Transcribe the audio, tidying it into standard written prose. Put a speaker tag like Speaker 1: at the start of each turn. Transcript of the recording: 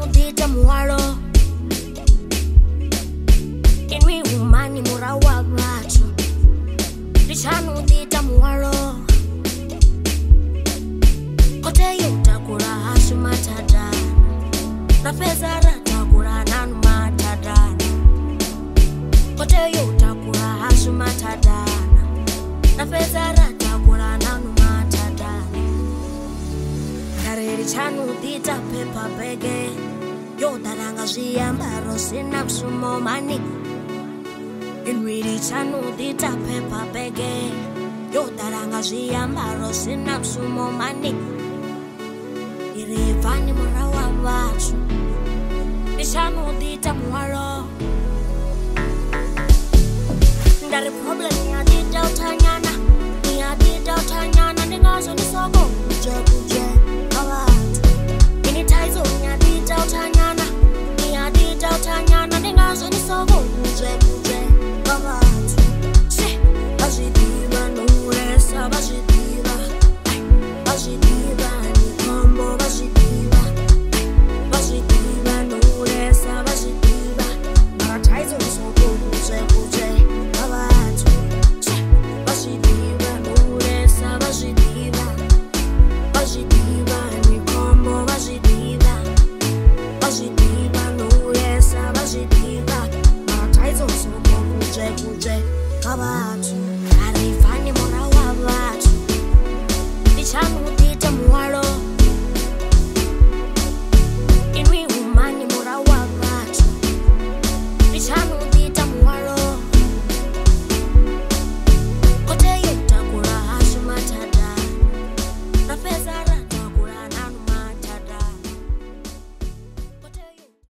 Speaker 1: dita muaro Inwi umani murawa watu Lichanu dita muaro Kote yutakura hasu matadana Na feza ratakura nanu matadana Kote yutakura hasu matadana Na feza ratakura nanu matadana Kareri chanu dita pepa bege Yo daranga ziyambaro sina msumo mani Inwiri chanu dita pepa bege Yo daranga ziyambaro sina msumo mani Irivani murawa watu Nishanu dita muaro Ndari problem ya dita utanyana Niya dita utanyana Ningazo nisoko Kuje Kawatu Initaizo niya dita utanyana Niya dita utanyana Ningazo nisoko Kuje Kawatu She Bajidiva nuresa Bajidiva Bajidiva Nikombo Bajidiva Bajidiva nuresa Bajidiva Barataizo nisoko Kuje Kawatu She Bajidiva nuresa Bajidiva Bajidiva Nikombo Bajidiva Bajidiva nuresa Bajidiva Barataizo nisoko Kuje Kawatu